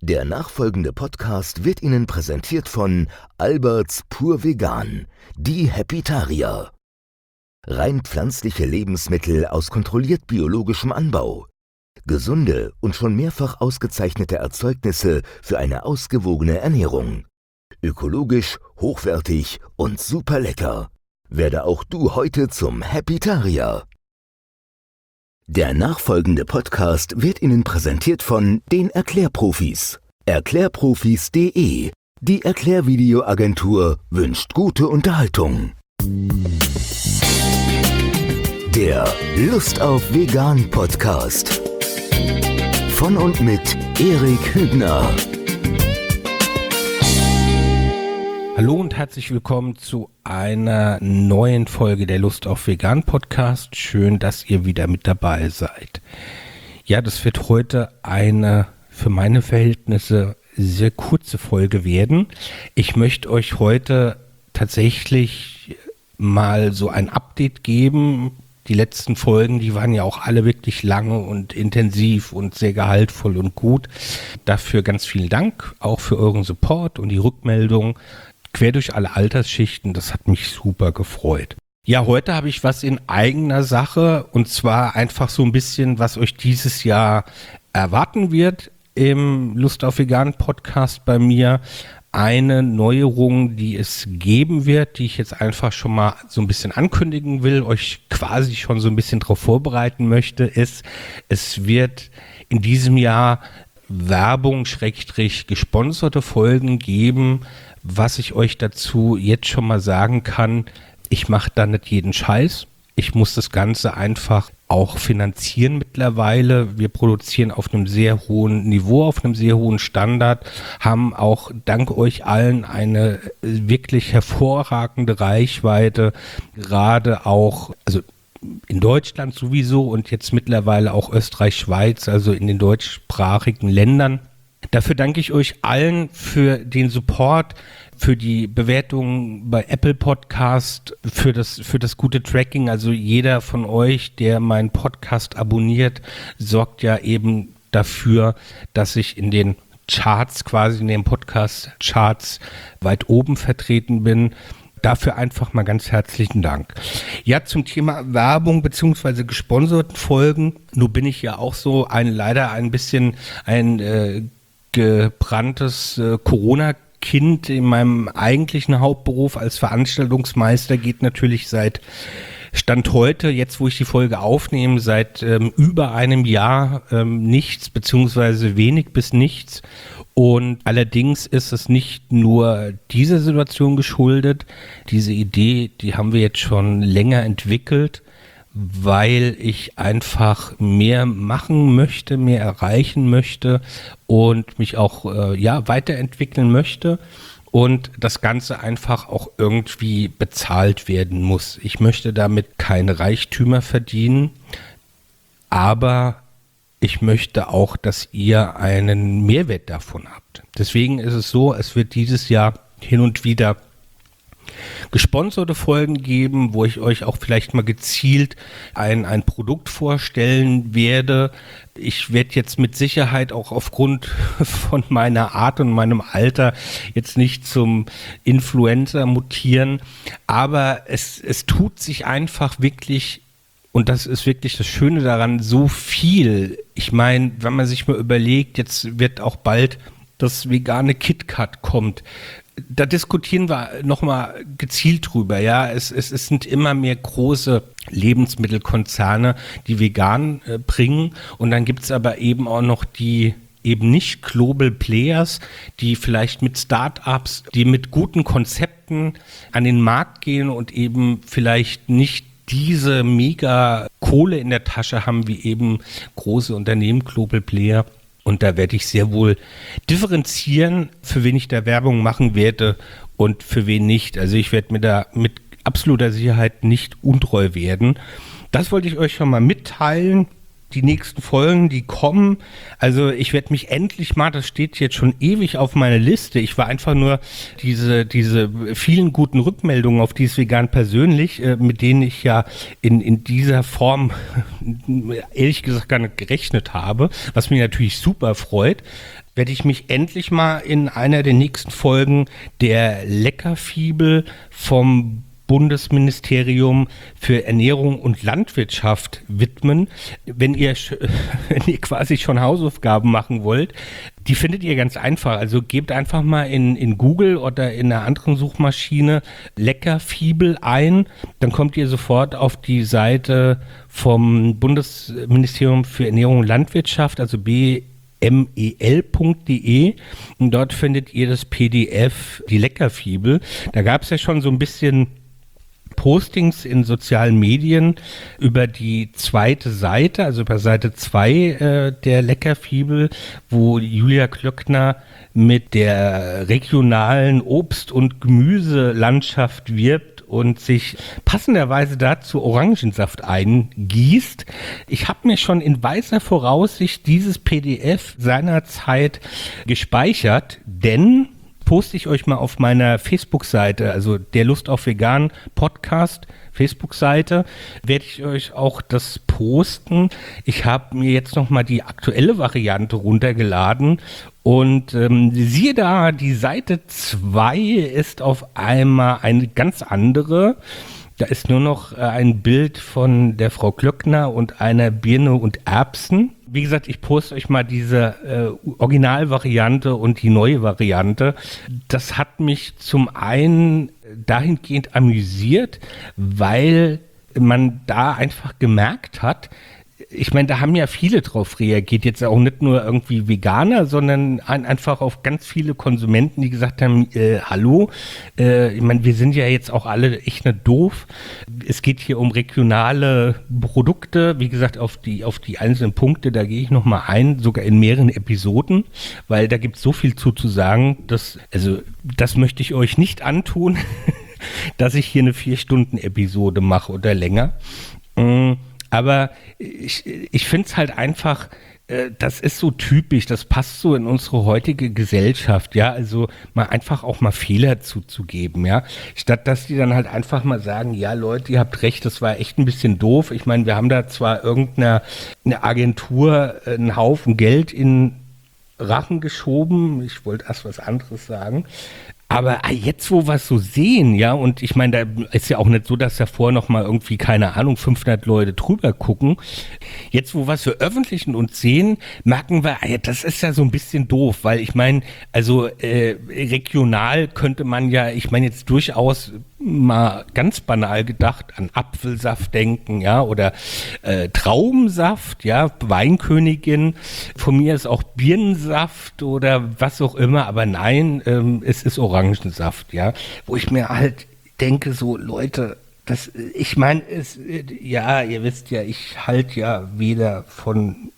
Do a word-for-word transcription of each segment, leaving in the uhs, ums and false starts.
Der nachfolgende Podcast wird Ihnen präsentiert von Alberts Pur Vegan, die Happytarier. Rein pflanzliche Lebensmittel aus kontrolliert biologischem Anbau. Gesunde und schon mehrfach ausgezeichnete Erzeugnisse für eine ausgewogene Ernährung. Ökologisch, hochwertig und super lecker. Werde auch du heute zum Happytarier. Der nachfolgende Podcast wird Ihnen präsentiert von den Erklärprofis. Erklärprofis punkt de. Die Erklärvideoagentur wünscht gute Unterhaltung. Der Lust auf Vegan Podcast. Von und mit Erik Hübner. Hallo und herzlich willkommen zu einer neuen Folge der Lust auf Vegan Podcast. Schön, dass ihr wieder mit dabei seid. Ja, das wird heute eine für meine Verhältnisse sehr kurze Folge werden. Ich möchte euch heute tatsächlich mal so ein Update geben. Die letzten Folgen, die waren ja auch alle wirklich lange und intensiv und sehr gehaltvoll und gut. Dafür ganz vielen Dank, auch für euren Support und die Rückmeldung. Quer durch alle Altersschichten, das hat mich super gefreut. Ja, heute habe ich was in eigener Sache und zwar einfach so ein bisschen, was euch dieses Jahr erwarten wird im Lust auf Vegan Podcast bei mir. Eine Neuerung, die es geben wird, die ich jetzt einfach schon mal so ein bisschen ankündigen will, euch quasi schon so ein bisschen darauf vorbereiten möchte, ist, es wird in diesem Jahr Werbung, Schrägstrich, gesponserte Folgen geben. Was ich euch dazu jetzt schon mal sagen kann, ich mache da nicht jeden Scheiß. Ich muss das Ganze einfach auch finanzieren mittlerweile. Wir produzieren auf einem sehr hohen Niveau, auf einem sehr hohen Standard, haben auch dank euch allen eine wirklich hervorragende Reichweite, gerade auch, also in Deutschland sowieso und jetzt mittlerweile auch Österreich, Schweiz, also in den deutschsprachigen Ländern. Dafür danke ich euch allen für den Support, für die Bewertungen bei Apple Podcast, für das, für das gute Tracking. Also jeder von euch, der meinen Podcast abonniert, sorgt ja eben dafür, dass ich in den Charts, quasi in den Podcast-Charts weit oben vertreten bin. Dafür einfach mal ganz herzlichen Dank. Ja, zum Thema Werbung bzw. gesponserten Folgen. Nun bin ich ja auch so ein leider ein bisschen ein äh, gebranntes äh, Corona-Kind in meinem eigentlichen Hauptberuf als Veranstaltungsmeister geht natürlich seit Stand heute, jetzt wo ich die Folge aufnehme, seit ähm, über einem Jahr ähm, nichts beziehungsweise wenig bis nichts. Und allerdings ist es nicht nur dieser Situation geschuldet. Diese Idee, die haben wir jetzt schon länger entwickelt, weil ich einfach mehr machen möchte, mehr erreichen möchte und mich auch äh, ja, weiterentwickeln möchte und das Ganze einfach auch irgendwie bezahlt werden muss. Ich möchte damit keine Reichtümer verdienen, aber ich möchte auch, dass ihr einen Mehrwert davon habt. Deswegen ist es so, es wird dieses Jahr hin und wieder gesponserte Folgen geben, wo ich euch auch vielleicht mal gezielt ein, ein Produkt vorstellen werde. Ich werde jetzt mit Sicherheit auch aufgrund von meiner Art und meinem Alter jetzt nicht zum Influencer mutieren, aber es, es tut sich einfach wirklich, und das ist wirklich das Schöne daran, so viel. Ich meine, wenn man sich mal überlegt, jetzt wird auch bald das vegane KitKat kommt. Da diskutieren wir nochmal gezielt drüber, ja. Es, es, es sind immer mehr große Lebensmittelkonzerne, die vegan äh, bringen. Und dann gibt es aber eben auch noch die eben nicht Global Players, die vielleicht mit Startups, die mit guten Konzepten an den Markt gehen und eben vielleicht nicht diese mega Kohle in der Tasche haben, wie eben große Unternehmen, Global Player. Und da werde ich sehr wohl differenzieren, für wen ich da Werbung machen werde und für wen nicht. Also ich werde mir da mit absoluter Sicherheit nicht untreu werden. Das wollte ich euch schon mal mitteilen. Die nächsten Folgen, die kommen. Also ich werde mich endlich mal, das steht jetzt schon ewig auf meiner Liste. Ich war einfach nur diese diese vielen guten Rückmeldungen auf dieses Vegan persönlich, äh, mit denen ich ja in in dieser Form ehrlich gesagt gar nicht gerechnet habe, was mich natürlich super freut. werde ich mich endlich mal in einer der nächsten Folgen der Leckerfibel vom Bundesministerium für Ernährung und Landwirtschaft widmen. Wenn ihr, wenn ihr quasi schon Hausaufgaben machen wollt, die findet ihr ganz einfach. Also gebt einfach mal in, in Google oder in einer anderen Suchmaschine Leckerfibel ein. Dann kommt ihr sofort auf die Seite vom Bundesministerium für Ernährung und Landwirtschaft, also b m e l punkt d e, und dort findet ihr das P D F, die Leckerfibel. Da gab es ja schon so ein bisschen Postings in sozialen Medien über die zweite Seite, also über Seite zwei äh, der Leckerfibel, wo Julia Klöckner mit der regionalen Obst- und Gemüselandschaft wirbt und sich passenderweise dazu Orangensaft eingießt. Ich habe mir schon in weiser Voraussicht dieses P D F seinerzeit gespeichert, denn poste ich euch mal auf meiner Facebook-Seite, also der Lust auf Vegan Podcast Facebook-Seite, werde ich euch auch das posten. Ich habe mir jetzt nochmal die aktuelle Variante runtergeladen und ähm, siehe da, die Seite zwei ist auf einmal eine ganz andere. Da ist nur noch äh, ein Bild von der Frau Klöckner und einer Birne und Erbsen. Wie gesagt, ich poste euch mal diese äh, Originalvariante und die neue Variante. Das hat mich zum einen dahingehend amüsiert, weil man da einfach gemerkt hat, ich meine, da haben ja viele drauf reagiert, jetzt auch nicht nur irgendwie Veganer, sondern ein, einfach auf ganz viele Konsumenten, die gesagt haben, äh, hallo, äh, ich meine, wir sind ja jetzt auch alle echt nicht doof. Es geht hier um regionale Produkte, wie gesagt, auf die, auf die einzelnen Punkte, da gehe ich nochmal ein, sogar in mehreren Episoden, weil da gibt es so viel zu, zu sagen, dass, also das möchte ich euch nicht antun, dass ich hier eine vier-Stunden-Episode mache oder länger. Mhm. Aber ich, ich finde es halt einfach, äh, das ist so typisch, das passt so in unsere heutige Gesellschaft, ja, also mal einfach auch mal Fehler zuzugeben, ja, statt dass die dann halt einfach mal sagen, ja Leute, ihr habt recht, das war echt ein bisschen doof. Ich meine, wir haben da zwar irgendeiner eine Agentur einen Haufen Geld in Rachen geschoben, ich wollte erst was anderes sagen, aber jetzt, wo wir es so sehen, ja, und ich meine, da ist ja auch nicht so, dass davor noch mal irgendwie, keine Ahnung, fünfhundert Leute drüber gucken. Jetzt, wo wir es veröffentlichen und sehen, merken wir, ja, das ist ja so ein bisschen doof, weil ich meine, also äh, regional könnte man ja, ich meine jetzt durchaus mal ganz banal gedacht an Apfelsaft denken, ja, oder äh, Traubensaft, ja, Weinkönigin, von mir ist auch Birnensaft oder was auch immer, aber nein, ähm, es ist Orangensaft, ja, wo ich mir halt denke, so Leute, das, ich meine, es, ja, ihr wisst ja, ich halte ja weder von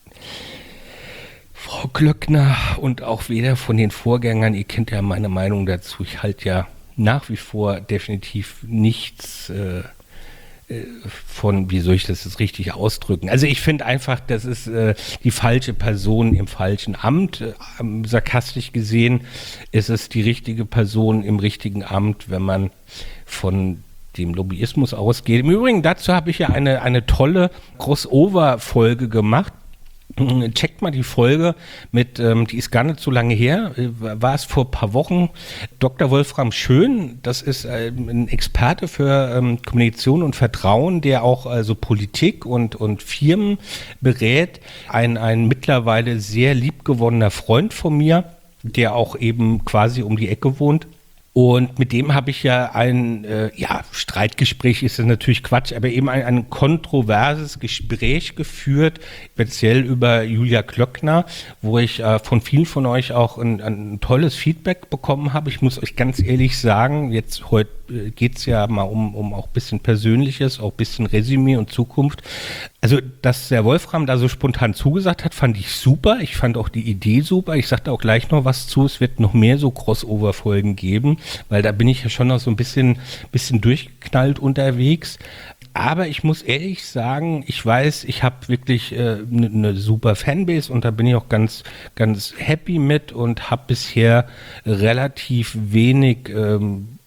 Frau Klöckner und auch weder von den Vorgängern, ihr kennt ja meine Meinung dazu, ich halte ja nach wie vor definitiv nichts äh, äh, von, wie soll ich das jetzt richtig ausdrücken? Also ich finde einfach, das ist äh, die falsche Person im falschen Amt. Äh, sarkastisch gesehen ist es die richtige Person im richtigen Amt, wenn man von dem Lobbyismus ausgeht. Im Übrigen, dazu habe ich ja eine, eine tolle Crossover-Folge gemacht. Checkt mal die Folge mit, ähm, die ist gar nicht so lange her, äh, war es vor ein paar Wochen, Doktor Wolfram Schön, das ist äh, ein Experte für ähm, Kommunikation und Vertrauen, der auch also Politik und, und Firmen berät, ein, ein mittlerweile sehr liebgewonnener Freund von mir, der auch eben quasi um die Ecke wohnt. Und mit dem habe ich ja ein, äh, ja, Streitgespräch ist das natürlich Quatsch, aber eben ein, ein kontroverses Gespräch geführt, speziell über Julia Klöckner, wo ich äh, von vielen von euch auch ein, ein tolles Feedback bekommen habe. Ich muss euch ganz ehrlich sagen, jetzt heute äh, geht es ja mal um, um auch ein bisschen Persönliches, auch ein bisschen Resümee und Zukunft. Also, dass der Wolfram da so spontan zugesagt hat, fand ich super. Ich fand auch die Idee super. Ich sagte auch gleich noch was zu. Es wird noch mehr so Crossover-Folgen geben, weil da bin ich ja schon noch so ein bisschen, bisschen durchgeknallt unterwegs. Aber ich muss ehrlich sagen, ich weiß, ich habe wirklich eine äh, ne, ne super Fanbase und da bin ich auch ganz, ganz happy mit und habe bisher relativ wenig ähm,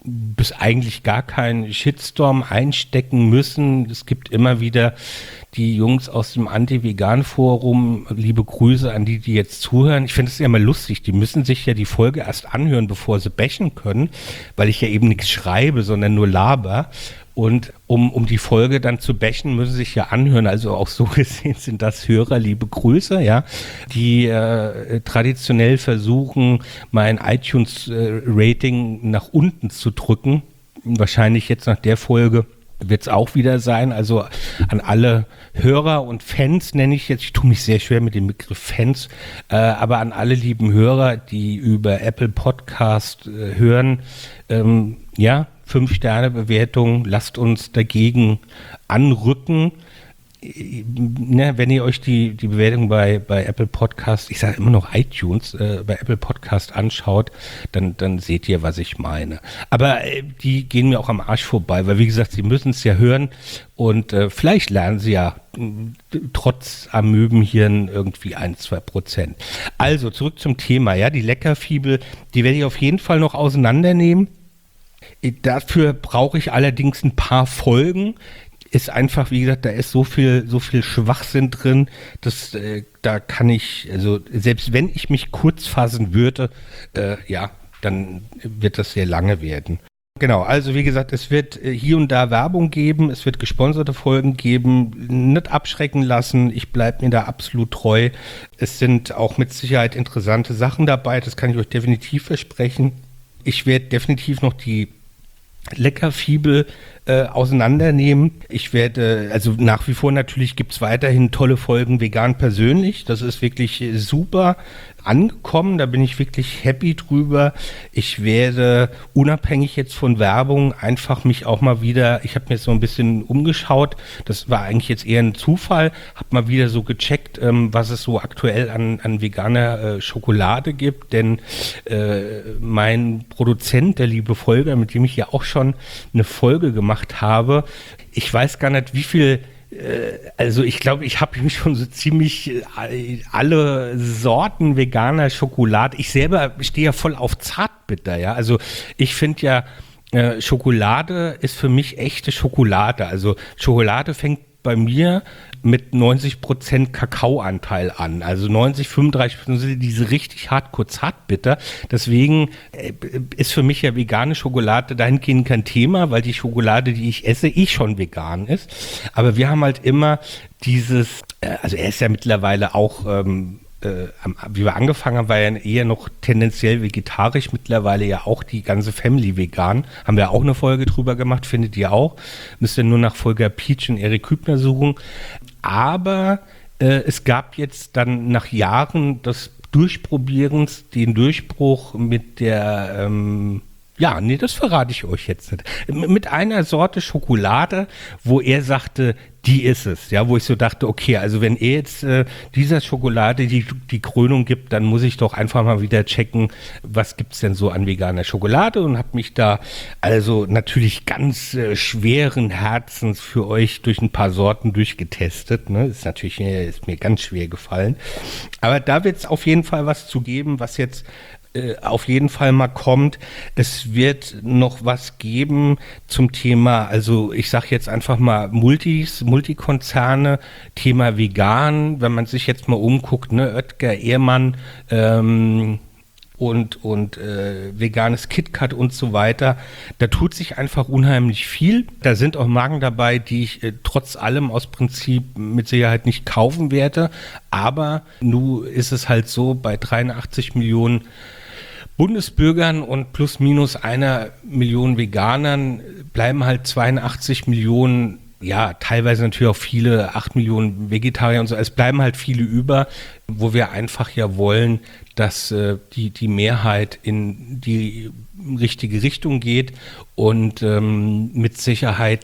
bis eigentlich gar keinen Shitstorm einstecken müssen. Es gibt immer wieder die Jungs aus dem Anti-Vegan-Forum, liebe Grüße an die, die jetzt zuhören. Ich finde es ja immer lustig, die müssen sich ja die Folge erst anhören, bevor sie bashen können, weil ich ja eben nichts schreibe, sondern nur laber. Und um, um die Folge dann zu bashen, müssen sie sich ja anhören. Also auch so gesehen sind das Hörer, liebe Grüße, ja, die äh, traditionell versuchen, mein iTunes-Rating äh, nach unten zu drücken. Wahrscheinlich jetzt nach der Folge wird es auch wieder sein. Also an alle Hörer und Fans nenne ich jetzt, ich tue mich sehr schwer mit dem Begriff Fans, äh, aber an alle lieben Hörer, die über Apple Podcast äh, hören, ähm, ja, fünf Sterne Bewertung, lasst uns dagegen anrücken. Ne, wenn ihr euch die, die Bewertung bei, bei Apple Podcast, ich sage immer noch iTunes, äh, bei Apple Podcast anschaut, dann, dann seht ihr, was ich meine. Aber äh, die gehen mir auch am Arsch vorbei, weil wie gesagt, sie müssen es ja hören und äh, vielleicht lernen sie ja äh, trotz Amöbenhirn irgendwie ein, zwei Prozent. Also zurück zum Thema, ja, die Leckerfibel, die werde ich auf jeden Fall noch auseinandernehmen. Dafür brauche ich allerdings ein paar Folgen. Ist einfach, wie gesagt, da ist so viel, so viel Schwachsinn drin, dass äh, da kann ich, also selbst wenn ich mich kurz fassen würde, äh, ja, dann wird das sehr lange werden. Genau, also wie gesagt, es wird äh, hier und da Werbung geben, es wird gesponserte Folgen geben, nicht abschrecken lassen, ich bleibe mir da absolut treu. Es sind auch mit Sicherheit interessante Sachen dabei, das kann ich euch definitiv versprechen. Ich werde definitiv noch die Leckerfibel äh, auseinandernehmen. Ich werde, also nach wie vor natürlich gibt es weiterhin tolle Folgen vegan persönlich. Das ist wirklich super angekommen. Da bin ich wirklich happy drüber. Ich werde unabhängig jetzt von Werbung einfach mich auch mal wieder, ich habe mir jetzt so ein bisschen umgeschaut. Das war eigentlich jetzt eher ein Zufall. Habe mal wieder so gecheckt, ähm, was es so aktuell an, an veganer äh, Schokolade gibt. Denn äh, mein Produzent, der liebe Volker, mit dem ich ja auch schon eine Folge gemacht habe, ich weiß gar nicht, wie viel. Also ich glaube, ich habe mich schon so ziemlich alle Sorten veganer Schokolade. Ich selber stehe ja voll auf Zartbitter, ja. Also ich finde ja, äh, Schokolade ist für mich echte Schokolade. Also Schokolade fängt bei mir mit neunzig Prozent Kakaoanteil an. Also neunzig, fünfunddreißig Prozent sind diese richtig hardcore zartbitter. Deswegen äh, ist für mich ja vegane Schokolade dahingehend kein Thema, weil die Schokolade, die ich esse, eh schon vegan ist. Aber wir haben halt immer dieses, äh, also er ist ja mittlerweile auch, ähm, äh, wie wir angefangen haben, war ja eher noch tendenziell vegetarisch, mittlerweile ja auch die ganze Family vegan. Haben wir auch eine Folge drüber gemacht, findet ihr auch. Müsst ihr nur nach Volker Pietsch und Erik Hübner suchen. Aber äh, es gab jetzt dann nach Jahren des Durchprobierens den Durchbruch mit der, ähm, ja, nee, das verrate ich euch jetzt nicht. Mit einer Sorte Schokolade, wo er sagte, die ist es, ja, wo ich so dachte, okay, also wenn er jetzt äh, dieser Schokolade die, die Krönung gibt, dann muss ich doch einfach mal wieder checken, was gibt's denn so an veganer Schokolade und habe mich da also natürlich ganz äh, schweren Herzens für euch durch ein paar Sorten durchgetestet, ne, ist natürlich äh, ist mir ganz schwer gefallen, aber da wird es auf jeden Fall was zu geben, was jetzt auf jeden Fall mal kommt. Es wird noch was geben zum Thema, also ich sage jetzt einfach mal Multis, Multikonzerne, Thema vegan, wenn man sich jetzt mal umguckt, ne, Oetker, Ehrmann, ähm, und, und äh, veganes KitKat und so weiter. Da tut sich einfach unheimlich viel. Da sind auch Marken dabei, die ich äh, trotz allem aus Prinzip mit Sicherheit nicht kaufen werde. Aber nun ist es halt so, bei dreiundachtzig Millionen Bundesbürgern und plus minus einer Million Veganern bleiben halt zweiundachtzig Millionen, ja, teilweise natürlich auch viele, acht Millionen Vegetarier und so. Es bleiben halt viele über, wo wir einfach ja wollen, dass äh, die, die Mehrheit in die richtige Richtung geht und ähm, mit Sicherheit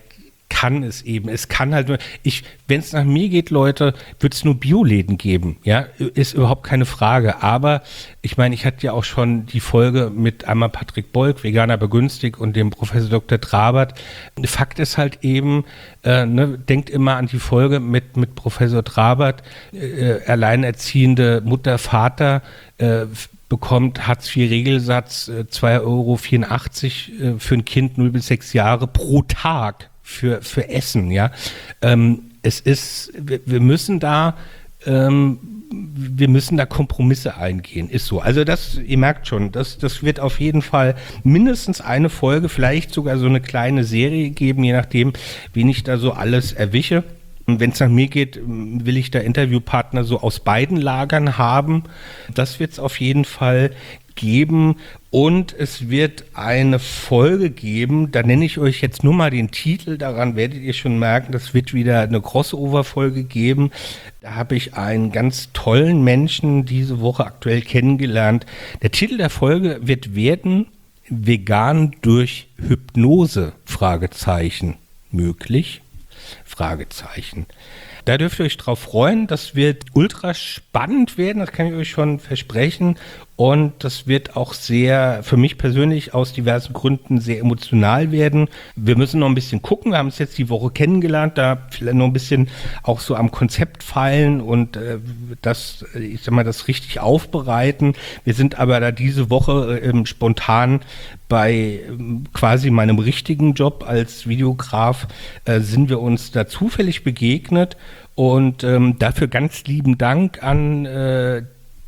kann es eben. Es kann halt nur, ich, wenn es nach mir geht, Leute, wird es nur Bioläden geben. Ja, ist überhaupt keine Frage. Aber ich meine, ich hatte ja auch schon die Folge mit einmal Patrick Bolk, Veganer begünstigt, und dem Professor Doktor Trabert. Fakt ist halt eben, äh, ne, denkt immer an die Folge mit, mit Professor Trabert, äh, alleinerziehende Mutter, Vater, äh, bekommt Hartz-vier-Regelsatz äh, zwei Euro vierundachtzig äh, für ein Kind null bis sechs Jahre pro Tag. Für, für Essen, ja. Ähm, es ist, wir, wir müssen da, ähm, wir müssen da Kompromisse eingehen, ist so. Also das, ihr merkt schon, das, das wird auf jeden Fall mindestens eine Folge, vielleicht sogar so eine kleine Serie geben, je nachdem, wen ich da so alles erwische. Wenn es nach mir geht, will ich da Interviewpartner so aus beiden Lagern haben. Das wird es auf jeden Fall geben, und es wird eine Folge geben, da nenne ich euch jetzt nur mal den Titel, daran werdet ihr schon merken, das wird wieder eine Crossover-Folge geben. Da habe ich einen ganz tollen Menschen diese Woche aktuell kennengelernt. Der Titel der Folge wird werden: Vegan durch Hypnose? Fragezeichen. Möglich? Fragezeichen. Da dürft ihr euch drauf freuen. Das wird ultra spannend werden, das kann ich euch schon versprechen. Und das wird auch sehr, für mich persönlich aus diversen Gründen, sehr emotional werden. Wir müssen noch ein bisschen gucken. Wir haben es jetzt die Woche kennengelernt, da vielleicht noch ein bisschen auch so am Konzept feilen und äh, das, ich sag mal, das richtig aufbereiten. Wir sind aber da diese Woche äh, spontan bei ähm, quasi meinem richtigen Job als Videograf, äh, sind wir uns da zufällig begegnet. Und ähm, dafür ganz lieben Dank an äh,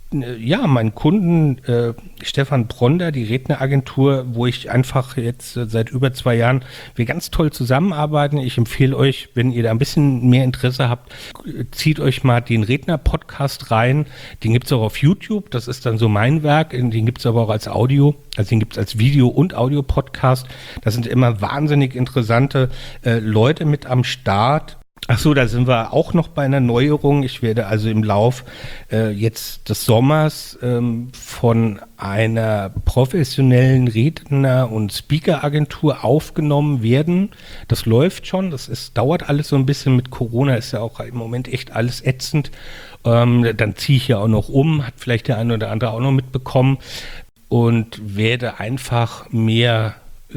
ja, meinen Kunden äh, Stefan Bronder, die Redneragentur, wo ich einfach jetzt äh, seit über zwei Jahren wir ganz toll zusammenarbeiten. Ich empfehle euch, wenn ihr da ein bisschen mehr Interesse habt, zieht euch mal den Redner-Podcast rein. Den gibt es auch auf YouTube, das ist dann so mein Werk. Den gibt es aber auch als Audio, also den gibt es als Video- und Audio-Podcast. Da sind immer wahnsinnig interessante äh, Leute mit am Start. Ach so, da sind wir auch noch bei einer Neuerung. Ich werde also im Lauf äh, jetzt des Sommers ähm, von einer professionellen Redner- und Speaker-Agentur aufgenommen werden. Das läuft schon. Das ist, dauert alles so ein bisschen mit Corona. Ist ja auch im Moment echt alles ätzend. Ähm, dann ziehe ich ja auch noch um. Hat vielleicht der eine oder andere auch noch mitbekommen. Und werde einfach mehr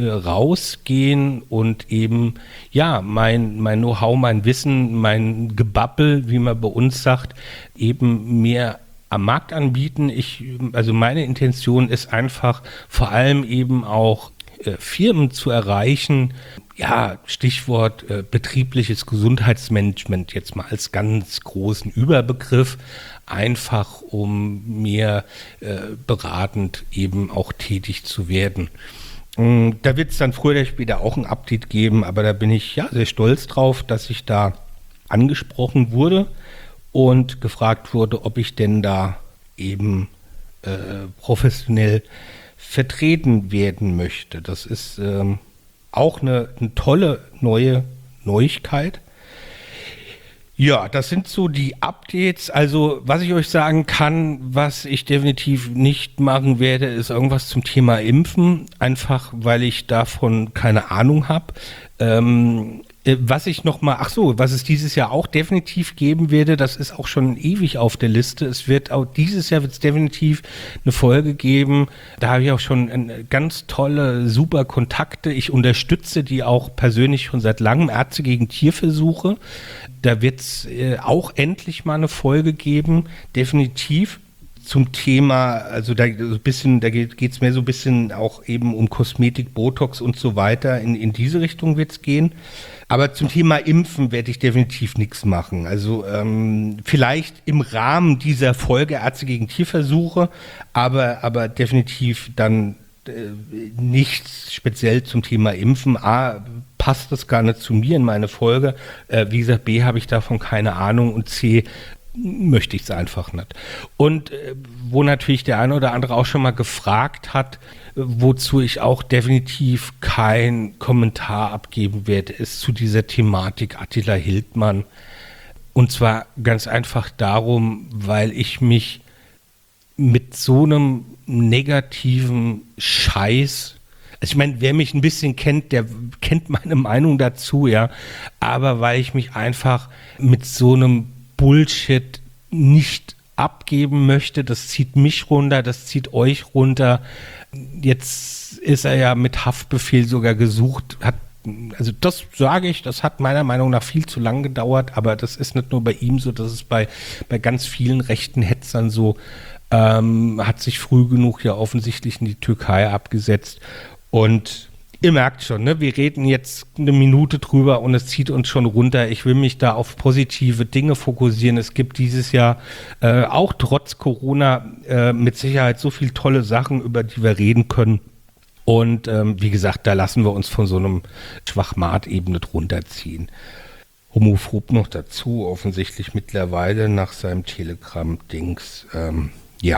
rausgehen und eben, ja, mein, mein Know-how, mein Wissen, mein Gebabbel, wie man bei uns sagt, eben mehr am Markt anbieten. Ich, also meine Intention ist einfach vor allem eben auch äh, Firmen zu erreichen, ja, Stichwort äh, betriebliches Gesundheitsmanagement jetzt mal als ganz großen Überbegriff, einfach um mehr äh, beratend eben auch tätig zu werden. Da wird es dann früher oder später auch ein Update geben, aber da bin ich ja sehr stolz drauf, dass ich da angesprochen wurde und gefragt wurde, ob ich denn da eben äh, professionell vertreten werden möchte. Das ist ähm, auch eine, eine tolle neue Neuigkeit. Ja, das sind so die Updates. Also, was ich euch sagen kann, was ich definitiv nicht machen werde, ist irgendwas zum Thema Impfen. Einfach, weil ich davon keine Ahnung habe. Ähm, was ich noch mal, ach so, was es dieses Jahr auch definitiv geben werde, das ist auch schon ewig auf der Liste. Es wird auch dieses Jahr wird es definitiv eine Folge geben. Da habe ich auch schon eine ganz tolle, super Kontakte. Ich unterstütze die auch persönlich schon seit langem, Ärzte gegen Tierversuche. Da wird es äh, auch endlich mal eine Folge geben, definitiv. Zum Thema, also da so ein bisschen, da geht es mehr so ein bisschen auch eben um Kosmetik, Botox und so weiter. In, in diese Richtung wird es gehen. Aber zum Thema Impfen werde ich definitiv nichts machen. Also ähm, vielleicht im Rahmen dieser Folge Ärzte gegen Tierversuche, aber, aber definitiv dann äh, nichts speziell zum Thema Impfen. A, passt das gar nicht zu mir in meine Folge. Äh, wie gesagt, B, habe ich davon keine Ahnung, und C, möchte ich es einfach nicht. Und äh, wo natürlich der eine oder andere auch schon mal gefragt hat, äh, wozu ich auch definitiv keinen Kommentar abgeben werde, ist zu dieser Thematik Attila Hildmann. Und zwar ganz einfach darum, weil ich mich mit so einem negativen Scheiß, ich meine, wer mich ein bisschen kennt, der kennt meine Meinung dazu, ja. Aber weil ich mich einfach mit so einem Bullshit nicht abgeben möchte, das zieht mich runter, das zieht euch runter. Jetzt ist er ja mit Haftbefehl sogar gesucht, hat, also das sage ich, das hat meiner Meinung nach viel zu lang gedauert, aber das ist nicht nur bei ihm so, das ist bei, bei ganz vielen rechten Hetzern so, ähm, hat sich früh genug ja offensichtlich in die Türkei abgesetzt und ihr merkt schon, ne, wir reden jetzt eine Minute drüber und es zieht uns schon runter. Ich will mich da auf positive Dinge fokussieren. Es gibt dieses Jahr äh, auch trotz Corona äh, mit Sicherheit so viele tolle Sachen, über die wir reden können. Und ähm, wie gesagt, da lassen wir uns von so einem Schwachmat eben nicht runterziehen. Homophob noch dazu, offensichtlich mittlerweile nach seinem Telegram-Dings. Ähm, ja.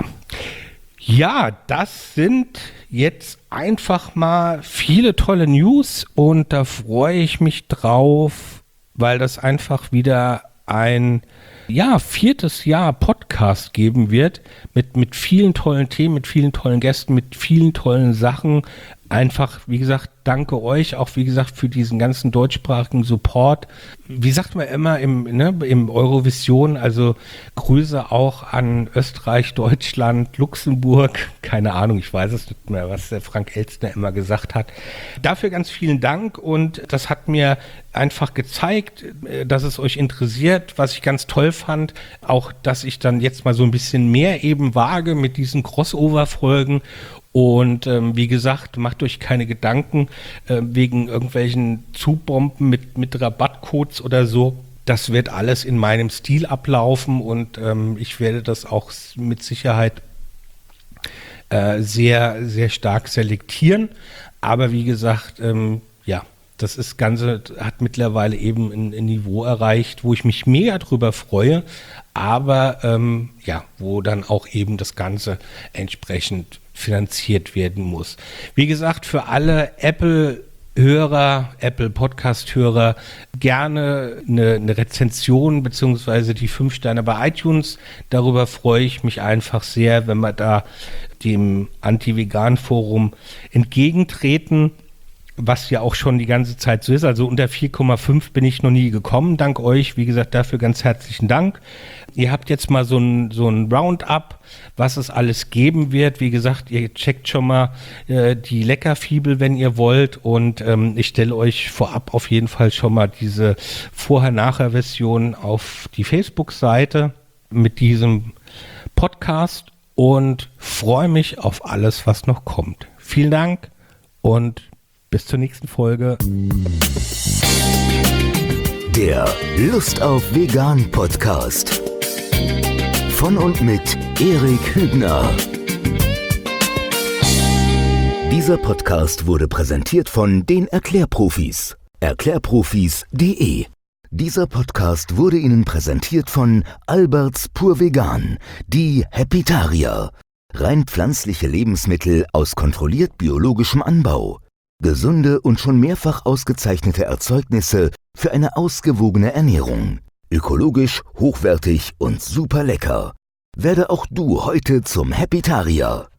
Ja, das sind jetzt einfach mal viele tolle News und da freue ich mich drauf, weil das einfach wieder ein ja, viertes Jahr Podcast geben wird mit, mit vielen tollen Themen, mit vielen tollen Gästen, mit vielen tollen Sachen. Einfach, wie gesagt, danke euch auch, wie gesagt, für diesen ganzen deutschsprachigen Support. Wie sagt man immer im, ne, im Eurovision, also Grüße auch an Österreich, Deutschland, Luxemburg, keine Ahnung, ich weiß es nicht mehr, was der Frank Elstner immer gesagt hat. Dafür ganz vielen Dank und das hat mir einfach gezeigt, dass es euch interessiert, was ich ganz toll fand, auch, dass ich dann jetzt mal so ein bisschen mehr eben wage mit diesen Crossover-Folgen. Und ähm, wie gesagt, macht euch keine Gedanken äh, wegen irgendwelchen Zubomben mit, mit Rabattcodes oder so. Das wird alles in meinem Stil ablaufen und ähm, ich werde das auch mit Sicherheit äh, sehr, sehr stark selektieren. Aber wie gesagt, ähm, ja, das ist Ganze hat mittlerweile eben ein, ein Niveau erreicht, wo ich mich mega drüber freue, aber ähm, ja, wo dann auch eben das Ganze entsprechend finanziert werden muss. Wie gesagt, für alle Apple-Hörer, Apple-Podcast-Hörer gerne eine, eine Rezension beziehungsweise die fünf Sterne bei iTunes. Darüber freue ich mich einfach sehr, wenn wir da dem Anti-Vegan-Forum entgegentreten, was ja auch schon die ganze Zeit so ist. Also unter vier Komma fünf bin ich noch nie gekommen, dank euch. Wie gesagt, dafür ganz herzlichen Dank. Ihr habt jetzt mal so ein, so ein Roundup, was es alles geben wird. Wie gesagt, ihr checkt schon mal äh, die Leckerfibel, wenn ihr wollt. Und ähm, ich stelle euch vorab auf jeden Fall schon mal diese Vorher-Nachher-Version auf die Facebook-Seite mit diesem Podcast und freue mich auf alles, was noch kommt. Vielen Dank und bis zur nächsten Folge. Der Lust auf Vegan Podcast. Von und mit Erik Hübner. Dieser Podcast wurde präsentiert von den Erklärprofis. Erklärprofis punkt de. Dieser Podcast wurde Ihnen präsentiert von Alberts Pur Vegan, die Happytarier. Rein pflanzliche Lebensmittel aus kontrolliert biologischem Anbau. Gesunde und schon mehrfach ausgezeichnete Erzeugnisse für eine ausgewogene Ernährung. Ökologisch, hochwertig und super lecker. Werde auch du heute zum Happytarier.